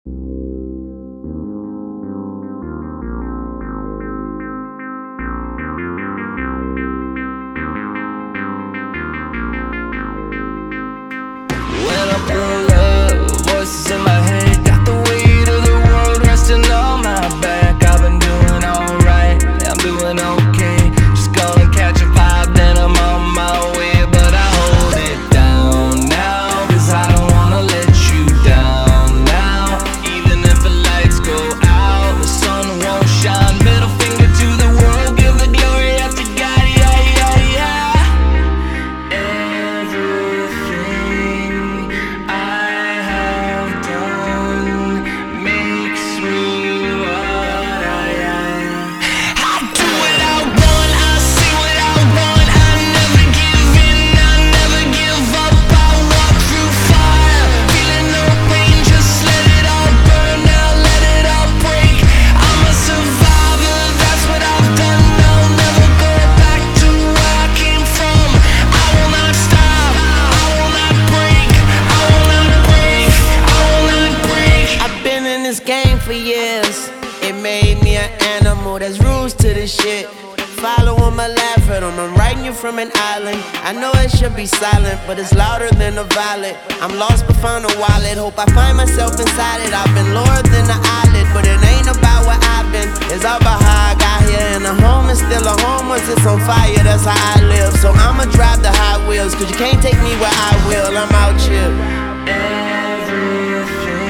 When I pull up, voices in my head, got the weight of the world resting on my back. I've been doing alright, I'm doing okay. Just gonna catch a vibe, then I'm on my way. But I hold it down now, cause I don't wanna let you down now. Even if the lights go out, the sun won't shine. Middle finger to the world, give the glory up to God, yeah, yeah, yeah. Everything I have done makes me what I am. I do what I want, I see what I want. I never give in, I never give up. I walk through fire, feeling no pain. Just let it all burn out, let it all break. I'm a survivor, that's what I've done. I'll never go back to where I came from. I will not stop, I will not break, I will not break, I will not break. I've been in this game for years. It made me an animal, there's rules to this shit. Following my left rhythm, I'm writing you from an island. I know it should be silent, but it's louder than a violet. I'm lost but found a wallet, hope I find myself inside it. I've been lower than the eyelid, but it ain't about what I've been. It's all about how I got here, and a home is still a home once it's on fire, that's how I live. So I'ma drive the Hot Wheels, cause you can't take me where I will, I'm out here. Everything